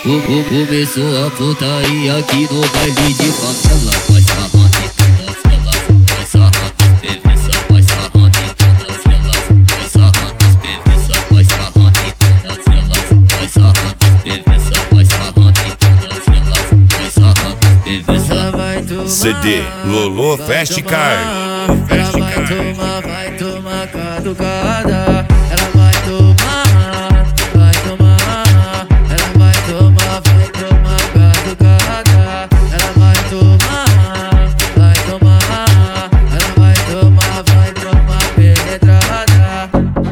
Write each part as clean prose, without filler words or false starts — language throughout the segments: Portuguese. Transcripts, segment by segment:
Começou a putaria aqui no baile de favela. Vai sarrando em todas elas, vai sarrando as previsas, vai sarrando em todas elas, vai sarrando as previsas, vai sarrando em todas elas, vai sarrando as previsas, vai sarrando em todas elas, vai sarrando as previsas. CD Lolo Fast Car. Ela vai tomar catucada. Ela vai tomar catucada. Ela vai tomar penetrada.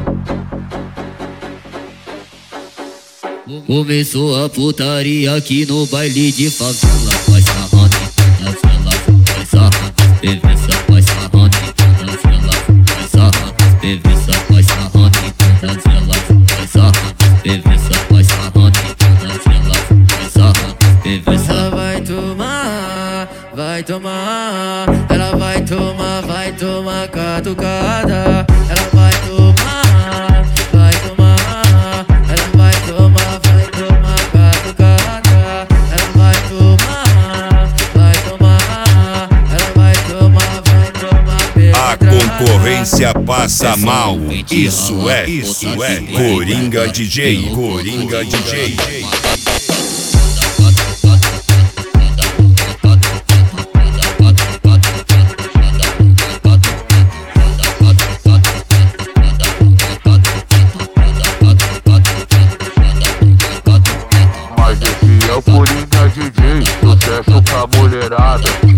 Começou a putaria aqui no baile de favela. Vai sarrando em todas elas, vai sarrando as previsas, vai sarrando em todas elas, vai sarrando as previsas, vai sarrando em todas elas, vai sarrando as previsas, vai sarrando em todas elas, vai sarrando as previsas. Ela vai tomar catucada. Ela vai tomar catucada. Ela vai tomar A concorrência passa mal. Isso é Coringa DJ. Coringa DJ. Mas esse é o Coringa DJ, sucesso com a mulherada.